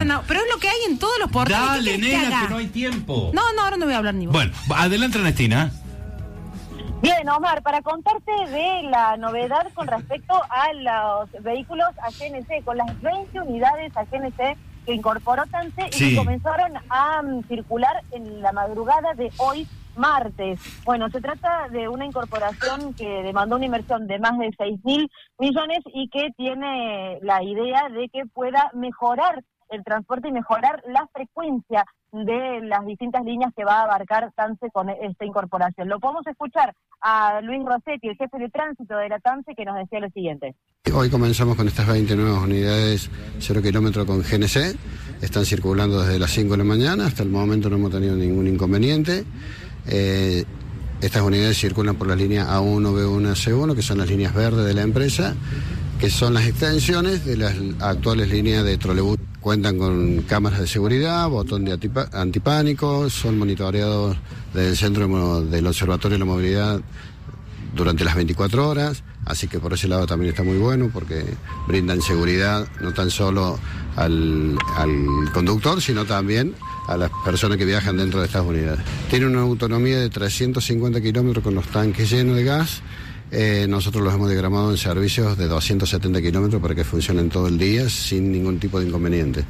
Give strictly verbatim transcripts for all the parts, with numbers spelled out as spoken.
una... Pero es lo que hay en todos los portales. Dale, nena, que no hay tiempo. No, no, ahora no voy a hablar ni vos. Bueno, adelante, Ernestina. Bien, Omar, para contarte de la novedad con respecto a los vehículos A G N C, con las veinte unidades A G N C que incorporó TANSE y Sí. que comenzaron a um, circular en la madrugada de hoy, martes. Bueno, se trata de una incorporación que demandó una inversión de más de seis mil millones y que tiene la idea de que pueda mejorar el transporte y mejorar la frecuencia de las distintas líneas que va a abarcar TANSE con esta incorporación. Lo podemos escuchar a Luis Rossetti, el jefe de tránsito de la TANSE, que nos decía lo siguiente. Hoy comenzamos con estas veinte nuevas unidades cero kilómetros con G N C. Están circulando desde las cinco de la mañana. Hasta el momento no hemos tenido ningún inconveniente. Eh, estas unidades circulan por la línea A uno, B uno, C uno, que son las líneas verdes de la empresa, que son las extensiones de las actuales líneas de trolebús. Cuentan con cámaras de seguridad, botón de antipa- antipánico, son monitoreados desde el centro del Observatorio de la Movilidad durante las veinticuatro horas, así que por ese lado también está muy bueno porque brindan seguridad no tan solo al, al conductor, sino también a las personas que viajan dentro de estas unidades. Tiene una autonomía de trescientos cincuenta kilómetros con los tanques llenos de gas. Eh, nosotros los hemos diagramado en servicios de doscientos setenta kilómetros para que funcionen todo el día sin ningún tipo de inconveniente.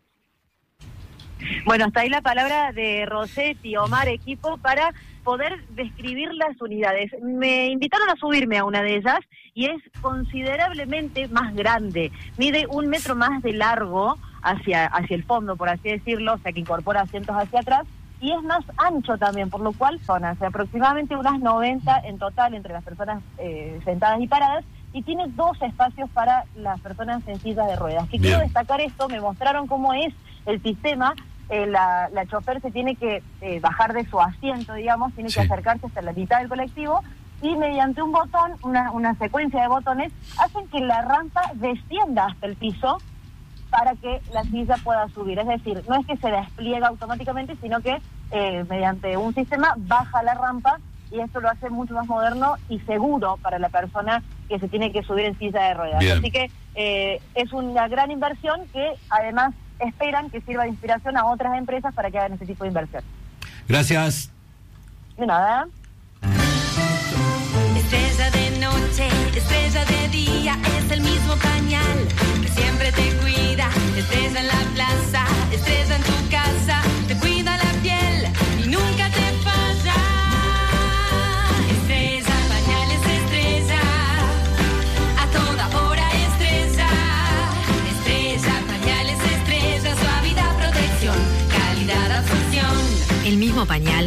Bueno, hasta ahí la palabra de Rossetti, Omar, equipo, para poder describir las unidades. Me invitaron a subirme a una de ellas y es considerablemente más grande. Mide un metro más de largo hacia, hacia el fondo, por así decirlo, o sea que incorpora asientos hacia atrás. Y es más ancho también, por lo cual son hace aproximadamente unas noventa en total entre las personas eh, sentadas y paradas, y tiene dos espacios para las personas en sillas de ruedas. Que quiero destacar esto, me mostraron cómo es el sistema. Eh, la, la chofer se tiene que eh, bajar de su asiento, digamos, tiene Sí. que acercarse hasta la mitad del colectivo, y mediante un botón, una, una secuencia de botones, hacen que la rampa descienda hasta el piso, para que la silla pueda subir. Es decir, no es que se despliega automáticamente, sino que eh, mediante un sistema baja la rampa, y esto lo hace mucho más moderno y seguro para la persona que se tiene que subir en silla de ruedas. Bien. Así que eh, es una gran inversión que además esperan que sirva de inspiración a otras empresas para que hagan este tipo de inversión. Gracias. De nada. Estrella de noche, estrella de día, es el mismo pañal que siempre te cuida. Estrella en la plaza, estrella en tu casa, te cuida la piel y nunca te falla. Estrella, pañales, estrella, a toda hora estrella. Estrella, pañales, estrella, suavidad, protección, calidad, absorción. El mismo pañal